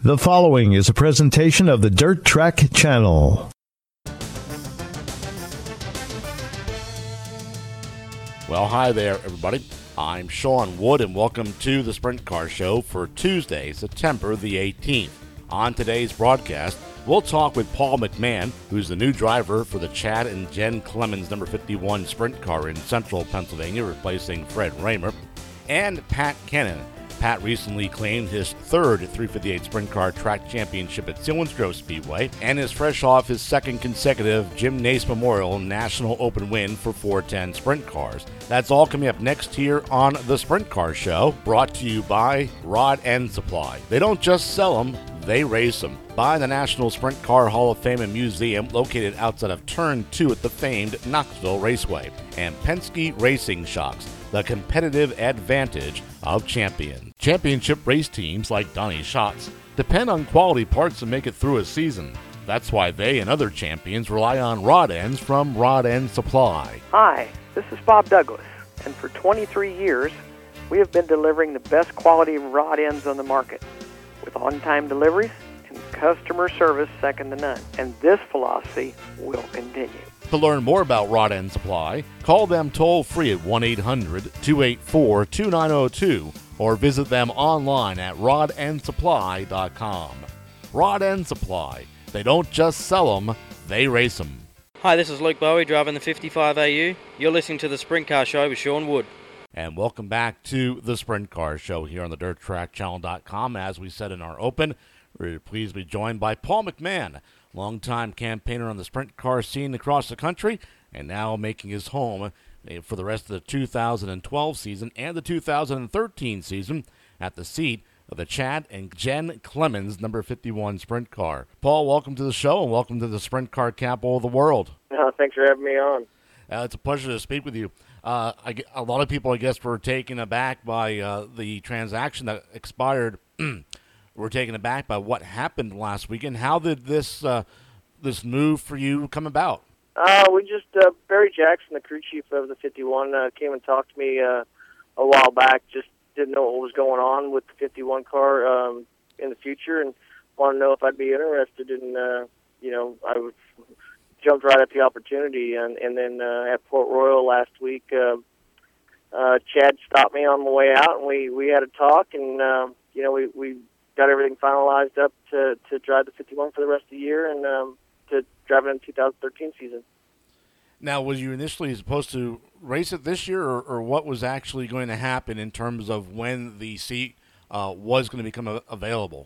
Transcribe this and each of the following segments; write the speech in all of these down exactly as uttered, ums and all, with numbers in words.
The following is a presentation of the Dirt Track Channel. Well, hi there, everybody. I'm Sean Wood, and welcome to the Sprint Car Show for Tuesday, September the eighteenth. On today's broadcast, we'll talk with Paul McMahon, who's the new driver for the Chad and Jen Clemens number fifty-one Sprint Car in Central Pennsylvania, replacing Fred Raymer, and Pat Kennan. Pat recently claimed his third three fifty-eight Sprint Car Track Championship at Selinsgrove Speedway and is fresh off his second consecutive Jim Nace Memorial National Open win for four ten Sprint Cars. That's all coming up next here on the Sprint Car Show, brought to you by Rod End Supply. They don't just sell them, they race them. By the National Sprint Car Hall of Fame and Museum, located outside of Turn two at the famed Knoxville Raceway. And Penske Racing Shocks, the competitive advantage of champions. Championship race teams like Donnie Schatz depend on quality parts to make it through a season. That's why they and other champions rely on rod ends from Rod End Supply. Hi, this is Bob Douglas, and for twenty-three years, we have been delivering the best quality rod ends on the market, with on-time deliveries and customer service second to none. And this philosophy will continue. To learn more about Rod End Supply, call them toll-free at one eight hundred two eight four two nine zero two or visit them online at rod end supply dot com. Rod End Supply. They don't just sell them, they race them. Hi, this is Luke Bowie driving the fifty-five A U. You're listening to the Sprint Car Show with Sean Wood. And welcome back to the Sprint Car Show here on the dirt track channel dot com. As we said in our open, we're pleased to be joined by Paul McMahon, longtime campaigner on the sprint car scene across the country, and now making his home for the rest of the two thousand twelve season and the two thousand thirteen season at the seat of the Chad and Jen Clemens number fifty-one Sprint Car. Paul, welcome to the show and welcome to the Sprint Car capital of the world. Uh, thanks for having me on. Uh, it's a pleasure to speak with you. Uh, I, a lot of people, I guess, were taken aback by uh, the transaction that expired. Were taken aback by what happened last weekend. How did this uh, this move for you come about? Uh, we just uh, Barry Jackson, the crew chief of the fifty-one, uh, came and talked to me uh, a while back. Just didn't know what was going on with the fifty-one car um, in the future, and wanted to know if I'd be interested in. Uh, you know, I was, jumped right at the opportunity, and and then uh, at Port Royal last week, uh, uh, Chad stopped me on the way out, and we we had a talk, and uh, you know we we. got everything finalized up to, to drive the fifty-one for the rest of the year and um, to drive it in the two thousand thirteen season. Now, was you initially supposed to race it this year, or, or what was actually going to happen in terms of when the seat uh, was going to become a- available?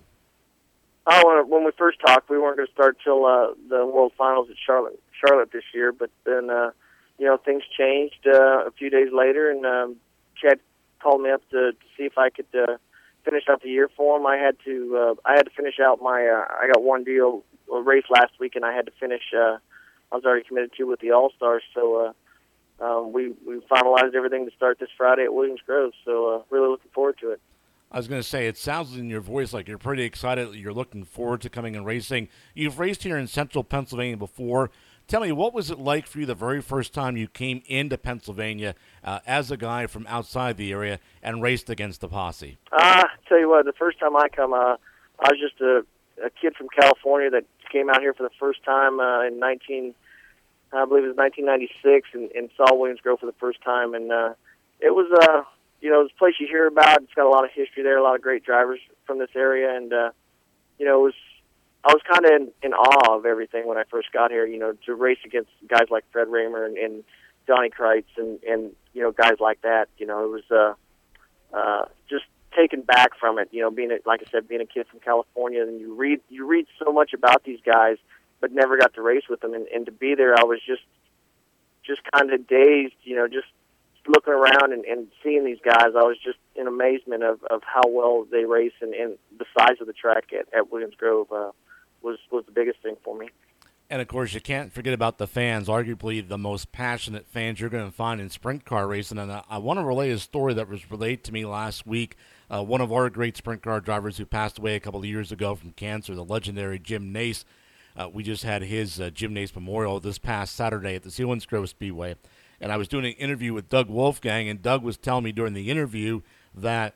Oh, when we first talked, we weren't going to start till uh, the World Finals at Charlotte, Charlotte this year, but then, uh, you know, things changed uh, a few days later, and um, Chad called me up to, to see if I could uh, finish out the year for him. I had to uh, I had to finish out my uh, I got one deal a race last week, and I had to finish. Uh, I was already committed to with the All Stars, so uh, um, we we finalized everything to start this Friday at Williams Grove. So uh, really looking forward to it. I was going to say, it sounds in your voice like you're pretty excited. You're looking forward to coming and racing. You've raced here in Central Pennsylvania before. Tell me, what was it like for you the very first time you came into Pennsylvania uh, as a guy from outside the area and raced against the posse? Uh, tell you what, the first time I come, uh, I was just a, a kid from California that came out here for the first time uh, in nineteen, I believe it was nineteen ninety-six, and, and saw Williams Grove for the first time. And uh, it was, uh, you know, it's a place you hear about. It's got a lot of history there, a lot of great drivers from this area, and uh, you know, it was. I was kind of in, in awe of everything when I first got here, you know, to race against guys like Fred Raymer and, and Donnie Kreitz and, and, you know, guys like that. You know, it was uh, uh, just taken back from it, you know, being, a, like I said, being a kid from California, and you read you read so much about these guys, but never got to race with them. And, and to be there, I was just just kind of dazed, you know, just looking around and, and seeing these guys. I was just in amazement of, of how well they race and, and the size of the track at, at Williams Grove. Uh, was was the biggest thing for me. And, of course, you can't forget about the fans, arguably the most passionate fans you're going to find in sprint car racing. And I, I want to relay a story that was relayed to me last week. Uh, one of our great sprint car drivers who passed away a couple of years ago from cancer, the legendary Jim Nace. Uh, we just had his uh, Jim Nace Memorial this past Saturday at the Selinsgrove Speedway. And I was doing an interview with Doug Wolfgang, and Doug was telling me during the interview that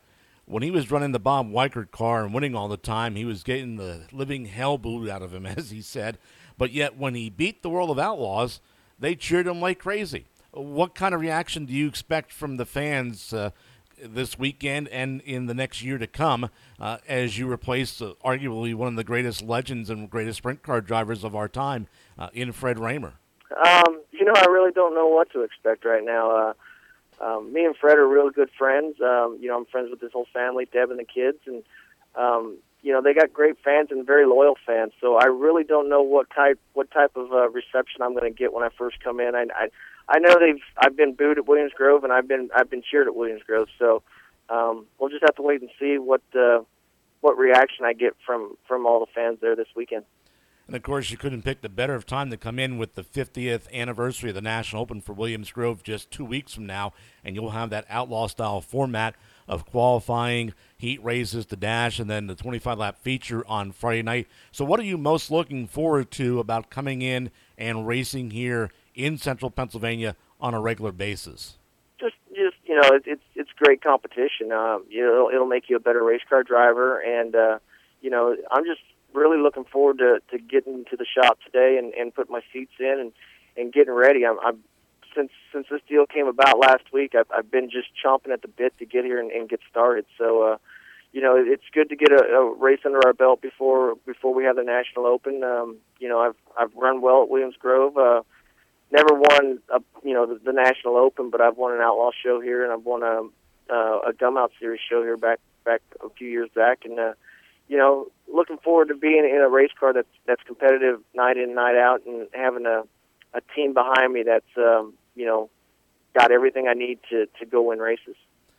when he was running the Bob Weichert car and winning all the time, he was getting the living hell booed out of him, as he said. But yet when he beat the World of Outlaws, they cheered him like crazy. What kind of reaction do you expect from the fans uh, this weekend and in the next year to come uh, as you replace uh, arguably one of the greatest legends and greatest sprint car drivers of our time uh, in Fred Rahmer? Um, you know, I really don't know what to expect right now. Uh, um, me and Fred are really good friends. Um, you know, I'm friends with his whole family, Deb and the kids, and um, you know, they got great fans and very loyal fans. So I really don't know what type what type of uh, reception I'm going to get when I first come in. I, I I know they've I've been booed at Williams Grove and I've been I've been cheered at Williams Grove. So um, we'll just have to wait and see what uh, what reaction I get from from all the fans there this weekend. And, of course, you couldn't pick the better of time to come in with the fiftieth anniversary of the National Open for Williams Grove just two weeks from now, and you'll have that outlaw-style format of qualifying, heat races, the dash, and then the twenty-five lap feature on Friday night. So what are you most looking forward to about coming in and racing here in Central Pennsylvania on a regular basis? Just, just you know, it, it's it's great competition. Um, you know, it'll, it'll make you a better race car driver, and uh, you know, I'm just really looking forward to, to getting to the shop today and, and putting my seats in and, and getting ready. I'm, I'm since since this deal came about last week, I've, I've been just chomping at the bit to get here and, and get started. So, uh, you know, it's good to get a, a race under our belt before before we have the National Open. Um, you know, I've I've run well at Williams Grove. Uh, never won a, you know the, the National Open, but I've won an Outlaw show here, and I've won a uh, a Gum Out Series show here back back a few years back, and uh, you know, looking forward to being in a race car that's that's competitive night in, night out, and having a a team behind me that's um, you know, got everything I need to to go win races.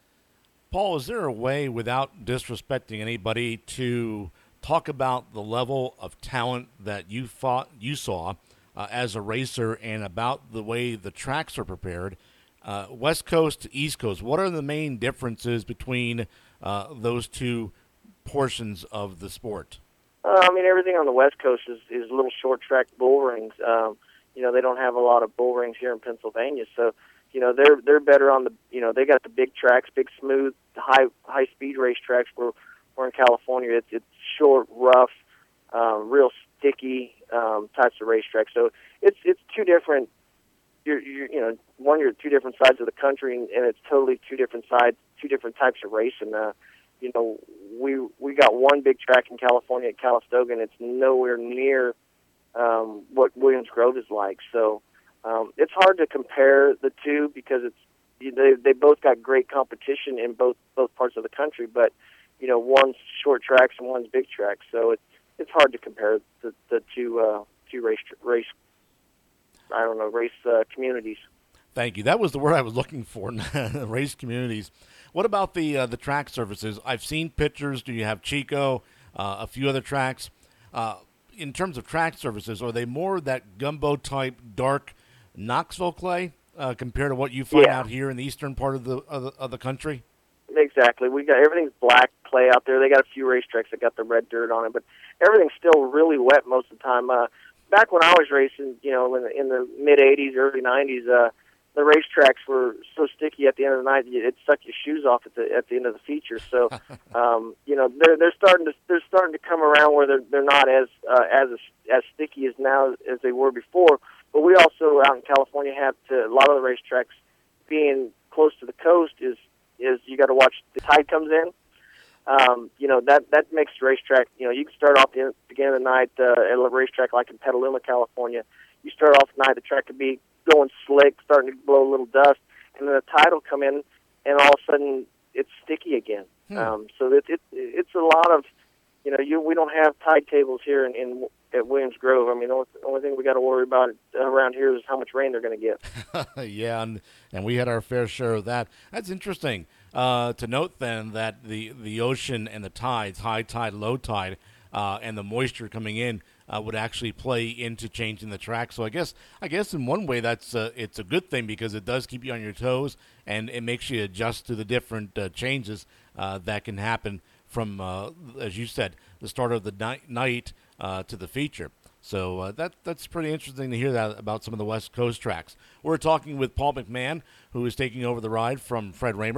Paul, is there a way, without disrespecting anybody, to talk about the level of talent that you thought you saw uh, as a racer, and about the way the tracks are prepared, uh, West Coast to East Coast? What are the main differences between uh, those two portions of the sport? Uh, I mean, everything on the West Coast is, is little short track bull rings. Um, you know, they don't have a lot of bull rings here in Pennsylvania, so you know they're they're better on the you know they got the big tracks, big smooth, high high speed race tracks. Where we're in California, it's it's short, rough, um, real sticky um, types of racetracks. So it's it's two different. You're, you're you know one you're two different sides of the country, and, and it's totally two different sides, two different types of racing. Uh, you know, we we got one big track in California at Calistoga, and it's nowhere near um, what Williams Grove is like. So um, it's hard to compare the two because it's they they both got great competition in both both parts of the country. But you know, one's short tracks and one's big tracks, so it's it's hard to compare the the two uh, two race race I don't know race uh, communities. Thank you. That was the word I was looking for, race communities. What about the uh, the track surfaces? I've seen pictures. Do you have Chico, uh, a few other tracks? Uh, in terms of track surfaces, are they more that gumbo-type dark Knoxville clay uh, compared to what you find yeah. out here in the eastern part of the, of the of the country? Exactly. We got everything's black clay out there. They got a few racetracks that got the red dirt on it, but everything's still really wet most of the time. Uh, back when I was racing, you know, in the, in the mid eighties, early nineties, uh, the racetracks were so sticky at the end of the night it'd suck your shoes off at the at the end of the feature. So, um, you know, they're they're starting to they're starting to come around where they're they're not as uh, as as sticky as now as they were before. But we also out in California have to a lot of the racetracks being close to the coast is is you got to watch the tide comes in. Um, you know that that makes the racetrack. You know, you can start off the beginning of the night uh, at a racetrack like in Petaluma, California. You start off the night, the track could be going slick, starting to blow a little dust, and then the tide will come in, and all of a sudden it's sticky again. Hmm. Um, so it, it, it's a lot of, you know, you we don't have tide tables here in, in at Williams Grove. I mean, the only, the only thing we got to worry about around here is how much rain they're going to get. yeah, and, and we had our fair share of that. That's interesting uh, to note then that the, the ocean and the tides, high tide, low tide, uh, and the moisture coming in, Uh, would actually play into changing the track. So I guess I guess in one way that's uh, it's a good thing because it does keep you on your toes and it makes you adjust to the different uh, changes uh, that can happen from, uh, as you said, the start of the ni- night uh, to the feature. So uh, that that's pretty interesting to hear that about some of the West Coast tracks. We're talking with Paul McMahon, who is taking over the ride from Fred Rahmer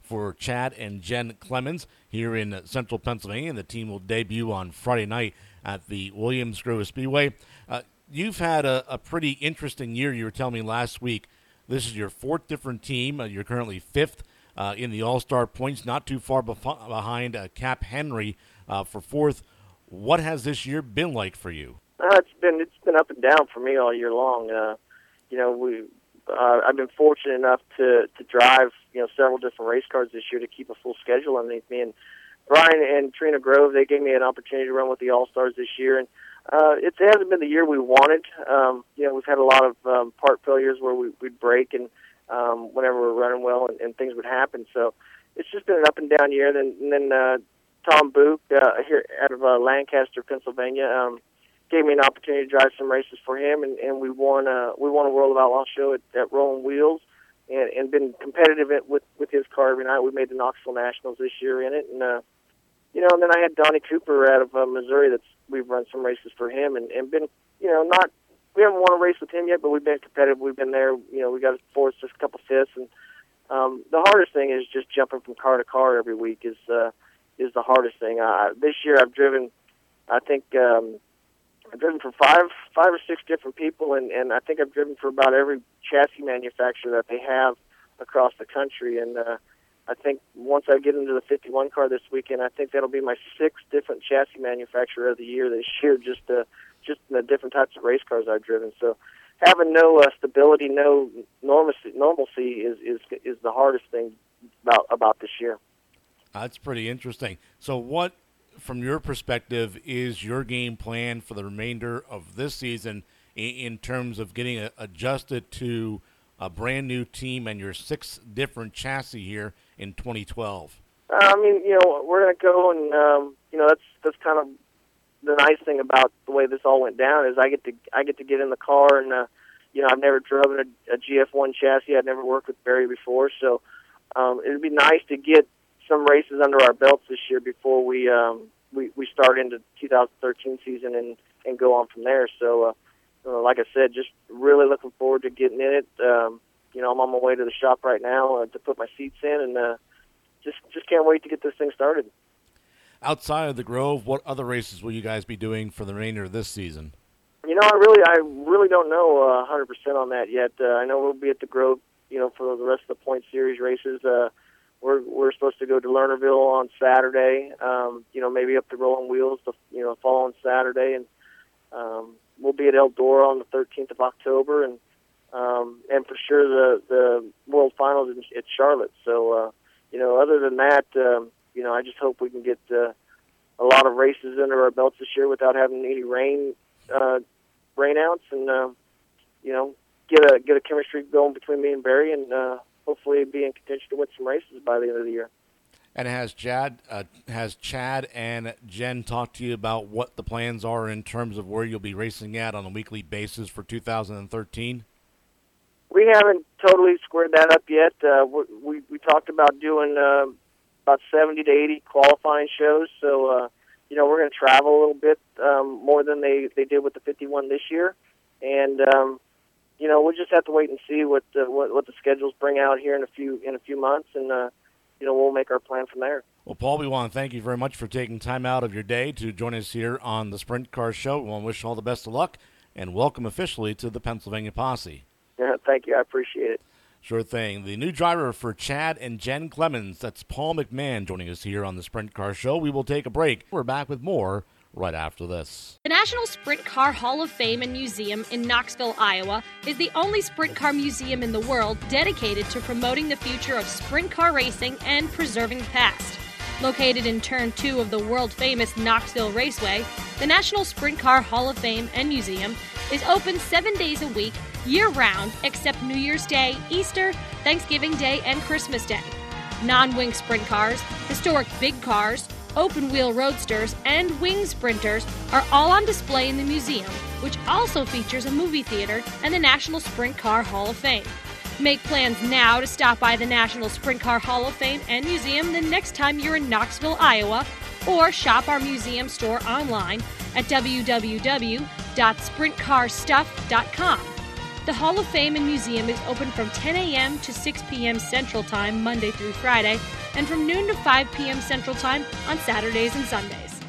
for Chad and Jen Clemens here in Central Pennsylvania. The team will debut on Friday night at the Williams Grove Speedway. Uh, you've had a, a pretty interesting year. You were telling me last week this is your fourth different team. Uh, you're currently fifth uh, in the All-Star points, not too far bef- behind uh, Cap Henry uh, for fourth. What has this year been like for you? Uh, it's been it's been up and down for me all year long. Uh, you know, we uh, I've been fortunate enough to to drive you know several different race cars this year to keep a full schedule underneath me. And Brian and Trina Grove, they gave me an opportunity to run with the All Stars this year, and uh, it hasn't been the year we wanted. Um, you know, we've had a lot of um, part failures where we, we'd break, and um, whenever we're running well, and, and things would happen. So it's just been an up and down year. Then and then uh, Tom Book uh, here out of uh, Lancaster, Pennsylvania. Um, gave me an opportunity to drive some races for him, and, and we won uh, we won a World of Outlaw show at, at Rolling Wheels, and, and been competitive at, with with his car every night. We made the Knoxville Nationals this year in it, and uh, you know, and then I had Donnie Cooper out of uh, Missouri. That's we've run some races for him, and, and been you know not we haven't won a race with him yet, but we've been competitive. We've been there. You know, we got a fourth, just a couple fifths, and um, the hardest thing is just jumping from car to car every week is uh, is the hardest thing. Uh, this year I've driven, I think. Um, I've driven for five, five or six different people, and, and I think I've driven for about every chassis manufacturer that they have across the country. And uh, I think once I get into the fifty-one car this weekend, I think that'll be my sixth different chassis manufacturer of the year this year, just uh, just in the different types of race cars I've driven. So having no uh, stability, no normalcy, normalcy is, is is the hardest thing about about this year. That's pretty interesting. So what, from your perspective, is your game plan for the remainder of this season in, in terms of getting a, adjusted to a brand new team and your six different chassis here in twenty twelve? Uh, I mean, you know, we're going to go and, um, you know, that's that's kind of the nice thing about the way this all went down is I get to I get to get in the car and, uh, you know, I've never driven a, a G F one chassis. I've never worked with Barry before, so um, it would be nice to get some races under our belts this year before we um, we, we start into two thousand thirteen season and, and go on from there. So, uh, you know, like I said, just really looking forward to getting in it. Um, you know, I'm on my way to the shop right now uh, to put my seats in, and uh, just just can't wait to get this thing started. Outside of the Grove, what other races will you guys be doing for the remainder of this season? You know, I really I really don't know uh, one hundred percent on that yet. Uh, I know we'll be at the Grove, you know, for the rest of the Point Series races. Uh, We're we're supposed to go to Lernerville on Saturday. Um, you know, maybe up to Rolling Wheels the you know following Saturday, and um, we'll be at Eldora on the thirteenth of October, and um, and for sure the the World Finals in, at Charlotte. So uh, you know, other than that, um, you know, I just hope we can get uh, a lot of races under our belts this year without having any rain uh, rainouts, and uh, you know, get a get a chemistry going between me and Barry, and uh, hopefully be in contention to win some races by the end of the year. And has Chad, uh, has Chad and Jen talked to you about what the plans are in terms of where you'll be racing at on a weekly basis for two thousand thirteen? We haven't totally squared that up yet. Uh, we we talked about doing uh, about seventy to eighty qualifying shows. So, uh, you know, we're going to travel a little bit um, more than they, they did with the fifty-one this year. And, um, you know, we'll just have to wait and see what the, what, what the schedules bring out here in a few in a few months, and uh, you know, we'll make our plan from there. Well, Paul, we want to thank you very much for taking time out of your day to join us here on the Sprint Car Show. We want to wish you all the best of luck and welcome officially to the Pennsylvania Posse. Yeah, thank you. I appreciate it. Sure thing. The new driver for Chad and Jen Clemens, that's Paul McMahon, joining us here on the Sprint Car Show. We will take a break. We're back with more right after this. The National Sprint Car Hall of Fame and Museum in Knoxville, Iowa, is the only sprint car museum in the world dedicated to promoting the future of sprint car racing and preserving the past. Located in Turn two of the world-famous Knoxville Raceway, the National Sprint Car Hall of Fame and Museum is open seven days a week, year-round, except New Year's Day, Easter, Thanksgiving Day, and Christmas Day. Non-wing sprint cars, historic big cars, open-wheel roadsters, and wing sprinters are all on display in the museum, which also features a movie theater and the National Sprint Car Hall of Fame. Make plans now to stop by the National Sprint Car Hall of Fame and Museum the next time you're in Knoxville, Iowa, or shop our museum store online at w w w dot sprint car stuff dot com. The Hall of Fame and Museum is open from ten a.m. to six p.m. Central Time, Monday through Friday, and from noon to five p.m. Central Time on Saturdays and Sundays.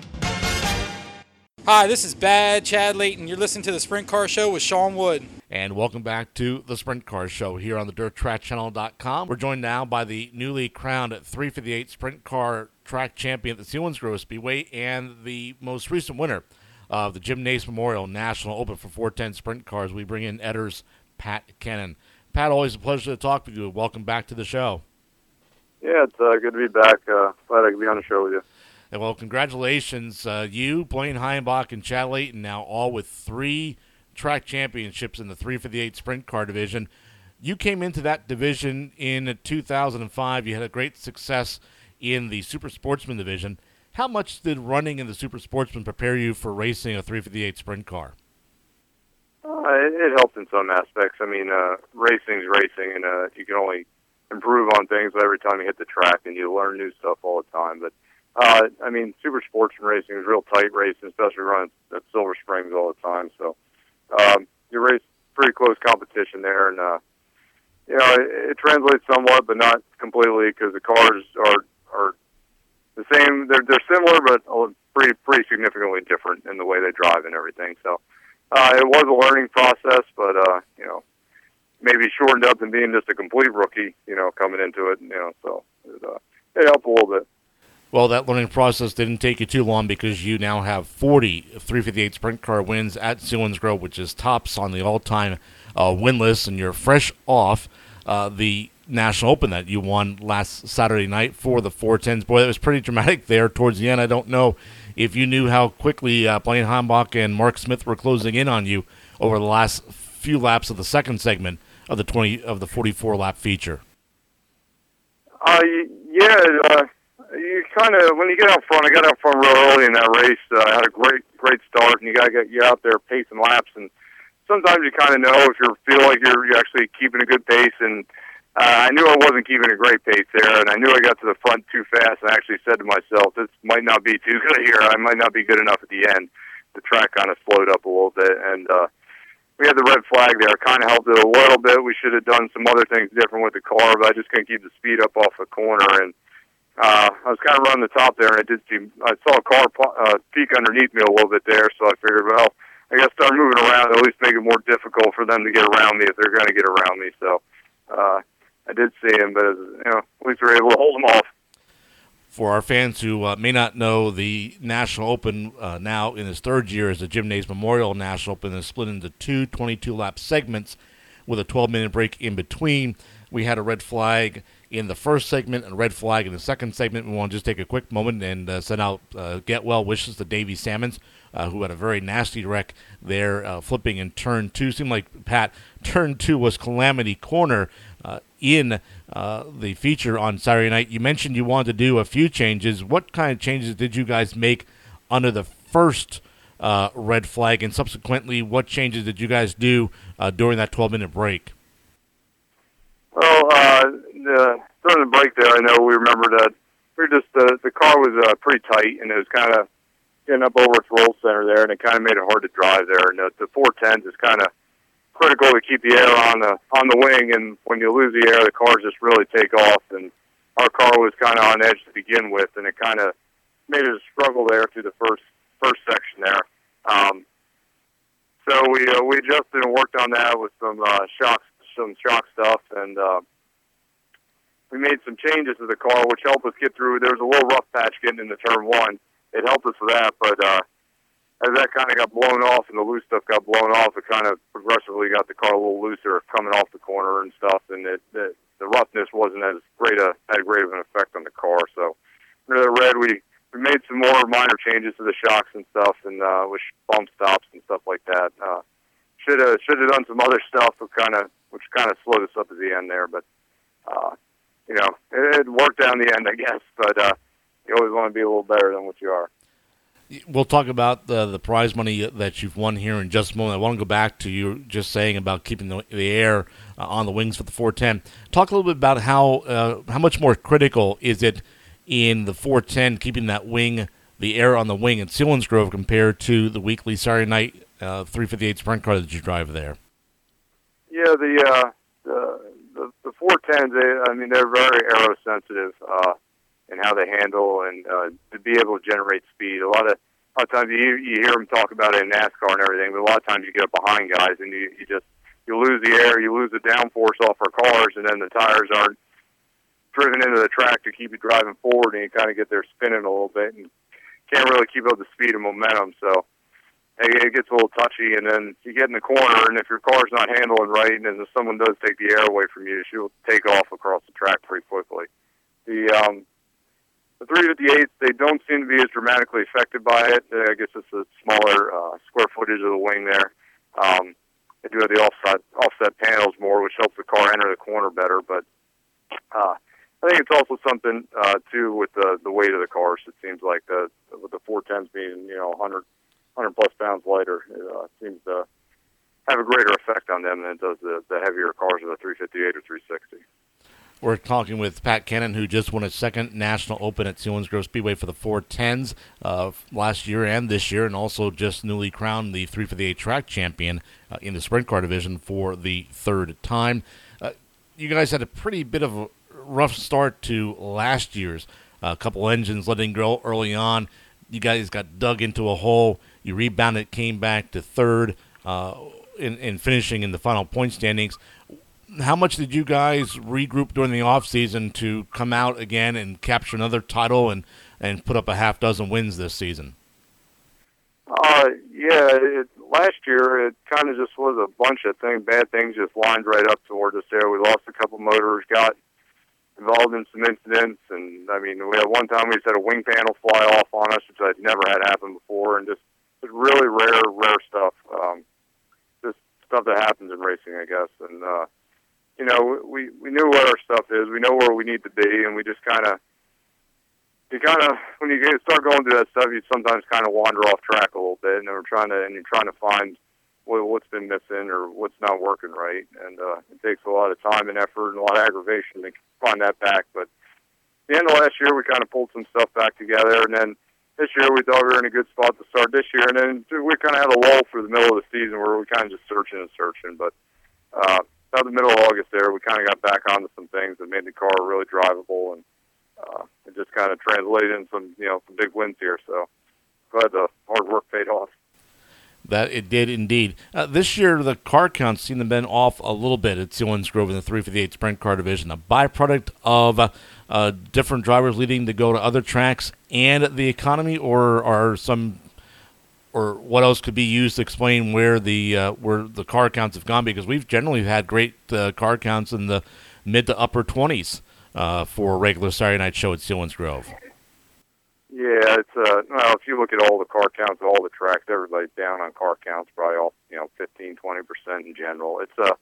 Hi, this is Bad Chad Layton. You're listening to the Sprint Car Show with Sean Wood. And welcome back to the Sprint Car Show here on the dirt track channel dot com. We're joined now by the newly crowned three fifty-eight Sprint Car Track Champion at the Selinsgrove Speedway and the most recent winner of the Jim Nace Memorial National Open for four ten Sprint Cars. We bring in Edder's Pat Kennan. Pat, always a pleasure to talk with you. Welcome back to the show. Yeah, it's uh, good to be back. Uh, glad I could be on the show with you. And well, congratulations. Uh, you, Blaine Heimbach, and Chad Layton now all with three track championships in the three fifty-eight Sprint Car division. You came into that division in two thousand five. You had a great success in the Super Sportsman division. How much did running in the Super Sportsman prepare you for racing a three fifty-eight Sprint Car? Uh, it, it helped in some aspects. I mean, uh, racing's racing, and uh, you can only improve on things every time you hit the track, and you learn new stuff all the time. But, uh, I mean, Super Sportsman racing is real tight racing, especially running at Silver Springs all the time. So um, you race pretty close competition there, and, uh, you know, it, it translates somewhat, but not completely, because the cars are, are the same. They're they're similar, but pretty pretty significantly different in the way they drive and everything. So uh, it was a learning process, but uh, you know, maybe shortened up than being just a complete rookie. You know, coming into it. You know, so it, uh, it helped a little bit. Well, that learning process didn't take you too long because you now have forty three fifty-eight Sprint Car wins at Selinsgrove, which is tops on the all-time uh, win list, and you're fresh off uh, the National Open that you won last Saturday night for the four tens. Boy, that was pretty dramatic there towards the end. I don't know if you knew how quickly uh, Blaine Heimbach and Mark Smith were closing in on you over the last few laps of the second segment of the twenty of the forty-four lap feature. Uh, yeah, uh, you kind of when you get out front. I got out front real early in that race. Uh, I had a great great start, and you got to get you out there pacing laps. And sometimes you kind of know if you feel like you're, you're actually keeping a good pace. And Uh, I knew I wasn't keeping a great pace there, and I knew I got to the front too fast, and I actually said to myself, this might not be too good here. I might not be good enough at the end. The track kind of slowed up a little bit, and uh, we had the red flag there. It kind of helped it a little bit. We should have done some other things different with the car, but I just couldn't keep the speed up off the corner, and uh, I was kind of running the top there, and I did see, I saw a car uh, peek underneath me a little bit there, so I figured, well, I guess start moving around, at least make it more difficult for them to get around me if they're going to get around me, so uh I did see him, but you know, at least we were able to hold him off. For our fans who uh, may not know, the National Open uh, now in its third year is the Jim Nace Memorial National Open. Is split into two twenty-two lap segments with a twelve minute break in between. We had a red flag in the first segment and a red flag in the second segment. We want to just take a quick moment and uh, send out uh, get well wishes to Davey Salmons, uh, who had a very nasty wreck there, uh, flipping in turn two. Seemed like, Pat, turn two was Calamity Corner uh, in uh, the feature on Saturday night. You mentioned you wanted to do a few changes. What kind of changes did you guys make under the first uh, red flag, and subsequently what changes did you guys do uh, during that twelve minute break? Well, uh, the, during the break there, I know we remember that we were just uh, the car was uh, pretty tight, and it was kind of getting up over its roll center there, and it kind of made it hard to drive there. And the, the four tens is kind of critical to keep the air on the on the wing, and when you lose the air, the cars just really take off. And our car was kind of on edge to begin with, and it kind of made it a struggle there through the first first section there. Um, so we uh, we adjusted and worked on that with some uh, shocks. some shock stuff, and uh, we made some changes to the car, which helped us get through. There was a little rough patch getting into turn one. It helped us with that, but uh, as that kind of got blown off and the loose stuff got blown off, it kind of progressively got the car a little looser coming off the corner and stuff, and it, it, the roughness wasn't as great a as great of an effect on the car. So under the red, we, we made some more minor changes to the shocks and stuff, and uh, with bump stops and stuff like that. Uh, should have should have done some other stuff, but kind of which kind of slowed us up at the end there. But, uh, you know, it, it worked out in the end, I guess. But uh, you always want to be a little better than what you are. We'll talk about the, the prize money that you've won here in just a moment. I want to go back to you just saying about keeping the, the air uh, on the wings for the four ten. Talk a little bit about how uh, how much more critical is it in the four ten, keeping that wing, the air on the wing at Selinsgrove compared to the weekly Saturday night uh, three fifty-eight Sprint Car that you drive there? Yeah, the uh, the the, the four tens. They, I mean, they're very aero sensitive uh, in how they handle and uh, to be able to generate speed. A lot of a lot of times you you hear them talk about it in NASCAR and everything, but a lot of times you get up behind guys and you, you just you lose the air, you lose the downforce off our cars, and then the tires aren't driven into the track to keep you driving forward, and you kind of get there spinning a little bit and can't really keep up the speed and momentum. So it gets a little touchy, and then you get in the corner, and if your car's not handling right, and if someone does take the air away from you, she'll take off across the track pretty quickly. The um, the three fifty-eights, they don't seem to be as dramatically affected by it. I guess it's a smaller uh, square footage of the wing there. Um, they do have the offset offset panels more, which helps the car enter the corner better. But uh, I think it's also something uh, too with the the weight of the cars. It seems like the with the four tens being you know one hundred. one hundred plus pounds lighter, it uh, seems to have a greater effect on them than it does the, the heavier cars of the three fifty-eight or three sixty. We're talking with Pat Cannon, who just won a second National Open at Selinsgrove Speedway for the four tens uh, last year and this year, and also just newly crowned the three fifty-eight track champion uh, in the sprint car division for the third time. Uh, you guys had a pretty bit of a rough start to last year's. A uh, couple engines letting go early on. You guys got dug into a hole. You rebounded, came back to third uh, in, in finishing in the final point standings. How much did you guys regroup during the offseason to come out again and capture another title and, and put up a half dozen wins this season? Uh, yeah, it, last year it kind of just was a bunch of things, bad things just lined right up towards us there. We lost a couple motors, got involved in some incidents, and I mean, we had one time we just had a wing panel fly off on us, which I'd never had happen before, and just it's really rare, rare stuff. Um, just stuff that happens in racing, I guess. And uh, you know, we we knew what our stuff is. We know where we need to be, and we just kind of, you kind of when you get, start going through that stuff, you sometimes kind of wander off track a little bit, and we're trying to, and you're trying to find what, what's been missing or what's not working right, and uh, it takes a lot of time and effort and a lot of aggravation to find that back. But at the end of last year, we kind of pulled some stuff back together, and then this year we thought we were in a good spot to start this year, and then we kind of had a lull through the middle of the season where we kind of just searching and searching. But uh, about the middle of August there, we kind of got back onto some things that made the car really drivable, and uh, it just kind of translated in some, you know, some big wins here. So glad the hard work paid off. That it did indeed. Uh, this year, the car counts seem to have been off a little bit at Selinsgrove in the three fifty-eight sprint car division, a byproduct of uh, uh, different drivers leading to go to other tracks and the economy, or are some, or what else could be used to explain where the uh, where the car counts have gone? Because we've generally had great uh, car counts in the mid to upper twenties uh, for a regular Saturday night show at Selinsgrove. Yeah, it's uh well, if you look at all the car counts of all the tracks, everybody's down on car counts, probably all, you know, fifteen, twenty percent in general. It's uh,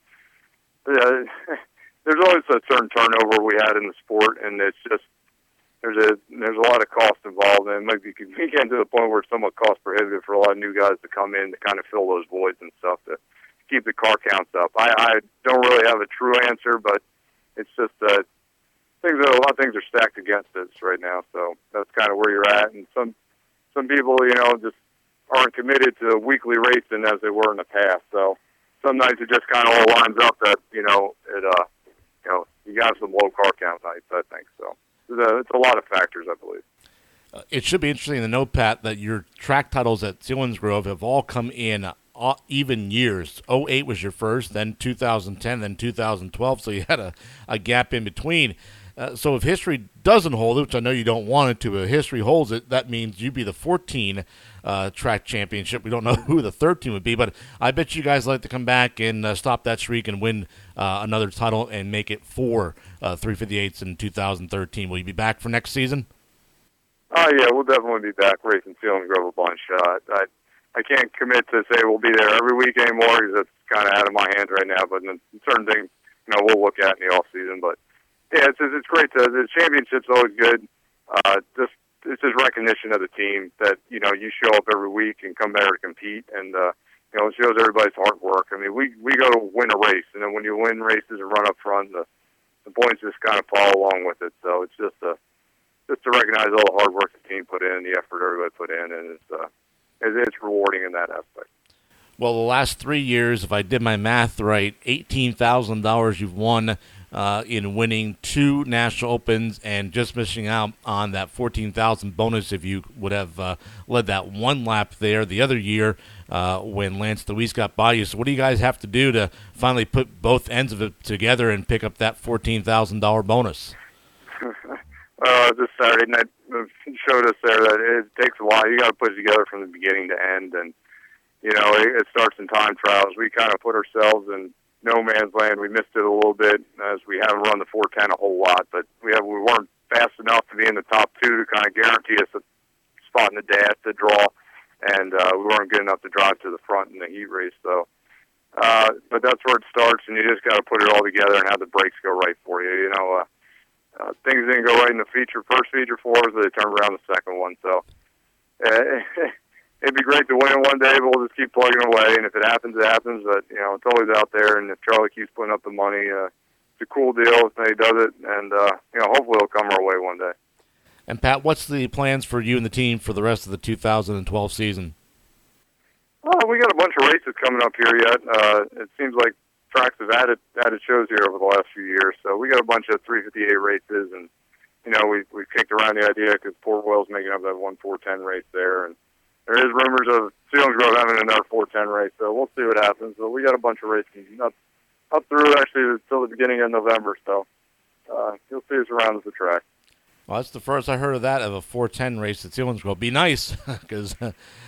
uh there's always a certain turnover we had in the sport, and it's just there's a there's a lot of cost involved, and it might be we get to the point where it's somewhat cost prohibitive for a lot of new guys to come in to kind of fill those voids and stuff to keep the car counts up. I, I don't really have a true answer, but it's just uh things a lot of things are stacked against us right now, so that's kind of where you're at. And some some people, you know, just aren't committed to weekly racing as they were in the past. So some nights it just kind of all lines up that you know it uh you know you got some low car count nights, I think. So it's a, it's a lot of factors, I believe. Uh, it should be interesting to note, Pat, that your track titles at Selinsgrove have all come in uh, even years. oh eight was your first, then two thousand ten, then two thousand twelve, so you had a, a gap in between. Uh, so if history doesn't hold it, which I know you don't want it to, but if history holds it, that means you'd be the fourteen uh, track championship. We don't know who the thirteen would be, but I bet you guys like to come back and uh, stop that streak and win uh, another title and make it four uh, three fifty-eights in two thousand thirteen. Will you be back for next season? Oh, yeah, we'll definitely be back racing Selinsgrove a bunch. Uh, I, I can't commit to say we'll be there every week anymore because that's kind of out of my hands right now, but in certain things, you know, we'll look at in the off season, but yeah, it's it's great. To, the championship's always good. Uh, just it's just recognition of the team that you know you show up every week and come there to compete, and uh, you know it shows everybody's hard work. I mean, we we go to win a race, and then when you win races and run up front, the the points just kind of follow along with it. So it's just a just to recognize all the hard work the team put in, the effort everybody put in, and it's uh, it's, it's rewarding in that aspect. Well, the last three years, if I did my math right, eighteen thousand dollars you've won uh, in winning two National Opens and just missing out on that fourteen thousand dollars bonus if you would have uh, led that one lap there the other year uh, when Lance Dewease got by you. So what do you guys have to do to finally put both ends of it together and pick up that fourteen thousand dollars bonus? uh, this Saturday night showed us there that it takes a while. You got to put it together from the beginning to end, and you know, it, it starts in time trials. We kind of put ourselves in no man's land. We missed it a little bit as we haven't run the four ten a whole lot, but we have we weren't fast enough to be in the top two to kind of guarantee us a spot in the dash to draw, and uh, we weren't good enough to drive to the front in the heat race. So, uh, but that's where it starts, and you just got to put it all together and have the brakes go right for you. You know, uh, uh, things didn't go right in the feature first feature for us, but they turned around the second one. So. Uh, It'd be great to win it one day, but we'll just keep plugging away. And if it happens, it happens. But, you know, it's always out there. And if Charlie keeps putting up the money, uh, it's a cool deal if he does it. And, uh, you know, hopefully it'll come our way one day. And, Pat, what's the plans for you and the team for the rest of the two thousand twelve season? Well, we got a bunch of races coming up here yet. Uh, it seems like tracks have added added shows here over the last few years. So we got a bunch of three fifty-eight races. And, you know, we we kicked around the idea because Port Royal's making up that one four ten race there. And there is rumors of Selinsgrove having another four ten race, so we'll see what happens. But we got a bunch of races up, up through actually until the beginning of November, so uh, you'll see us around the track. Well, that's the first I heard of that, of a four ten race at Selinsgrove. Be nice, because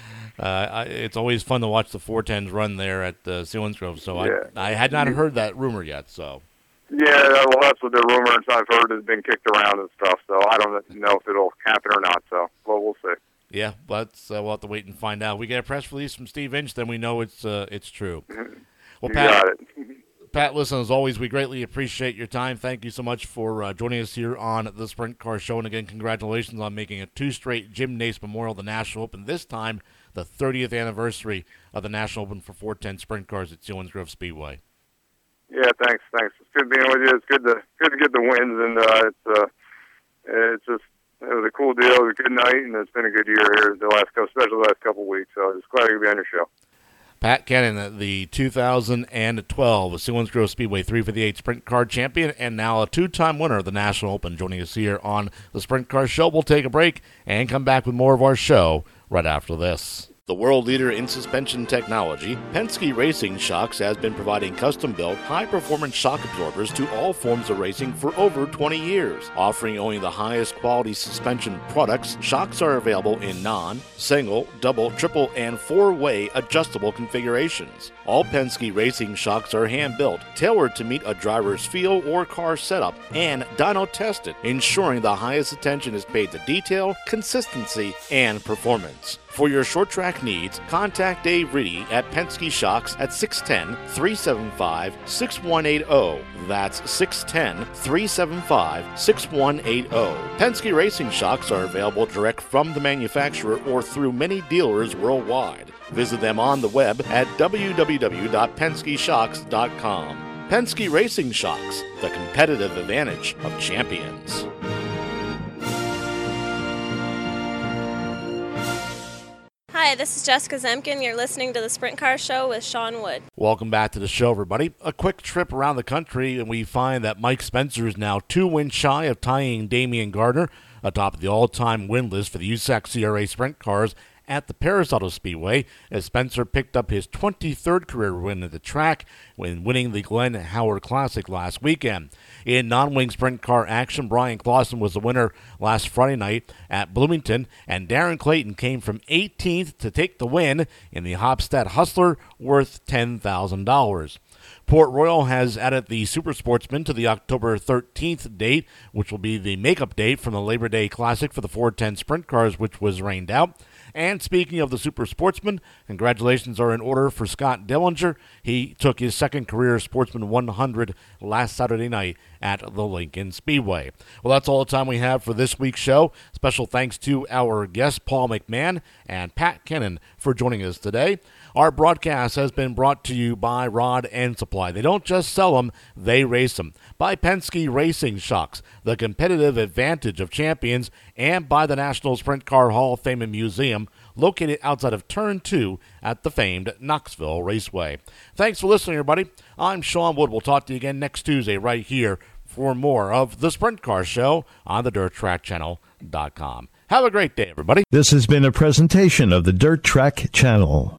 uh, it's always fun to watch the four tens run there at uh, Selinsgrove. So yeah. I, I had not heard that rumor yet. So yeah, well, that's what the rumors I've heard has been kicked around and stuff. So I don't know if it'll happen or not. So well, we'll see. Yeah, but uh, we'll have to wait and find out. We get a press release from Steve Inch, then we know it's uh, it's true. Well, you Pat, got it. Pat, listen, as always, we greatly appreciate your time. Thank you so much for uh, joining us here on the Sprint Car Show. And again, congratulations on making it two straight Jim Nace Memorial, the National Open. This time, the thirtieth anniversary of the National Open for four ten Sprint Cars at Selinsgrove Speedway. Yeah, thanks, thanks. It's good being with you. It's good to good to get the wins, and uh, it's uh, it's just. It was a cool deal. It was a good night, and it's been a good year here the last couple, especially the last couple of weeks. So I'm just glad to be on your show. Pat Kennon, the two thousand twelve Selinsgrove Speedway three fifty-eight Sprint Car champion, and now a two-time winner of the National Open, joining us here on the Sprint Car Show. We'll take a break and come back with more of our show right after this. The world leader in suspension technology, Penske Racing Shocks has been providing custom-built, high-performance shock absorbers to all forms of racing for over twenty years. Offering only the highest quality suspension products, shocks are available in non, single, double, triple, and four-way adjustable configurations. All Penske Racing Shocks are hand-built, tailored to meet a driver's feel or car setup, and dyno-tested, ensuring the highest attention is paid to detail, consistency, and performance. For your short track needs, contact Dave Reedy at Penske Shocks at six one zero, three seven five, six one eight zero. That's six one zero, three seven five, six one eight zero. Penske Racing Shocks are available direct from the manufacturer or through many dealers worldwide. Visit them on the web at w w w dot penske shocks dot com. Penske Racing Shocks, the competitive advantage of champions. Hi, this is Jessica Zemkin. You're listening to the Sprint Car Show with Sean Wood. Welcome back to the show, everybody. A quick trip around the country, and we find that Mike Spencer is now two wins shy of tying Damian Gardner atop the all-time win list for the U S A C C R A Sprint Cars at the Paris Auto Speedway, as Spencer picked up his twenty-third career win at the track when winning the Glenn Howard Classic last weekend. In non-wing sprint car action, Brian Clausen was the winner last Friday night at Bloomington, and Darren Clayton came from eighteenth to take the win in the Hopstad Hustler, worth ten thousand dollars. Port Royal has added the Super Sportsman to the October thirteenth date, which will be the makeup date from the Labor Day Classic for the four ten Sprint Cars, which was rained out. And speaking of the Super Sportsman, congratulations are in order for Scott Dellinger. He took his second career Sportsman one hundred last Saturday night at the Lincoln Speedway. Well, that's all the time we have for this week's show. Special thanks to our guests, Paul McMahon and Pat Kennon, for joining us today. Our broadcast has been brought to you by Rod End Supply. They don't just sell them, they race them. By Penske Racing Shocks, the competitive advantage of champions, and by the National Sprint Car Hall of Fame and Museum, located outside of Turn two at the famed Knoxville Raceway. Thanks for listening, everybody. I'm Sean Wood. We'll talk to you again next Tuesday right here for more of the Sprint Car Show on the dirt track channel dot com. Have a great day, everybody. This has been a presentation of the Dirt Track Channel.